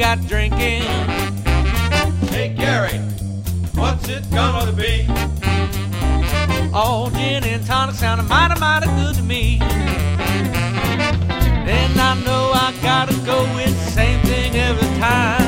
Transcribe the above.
got drinking. Hey Gary, what's it gonna be? All gin and tonic sounding mighty, mighty good to me. And I know I gotta go with the same thing every time.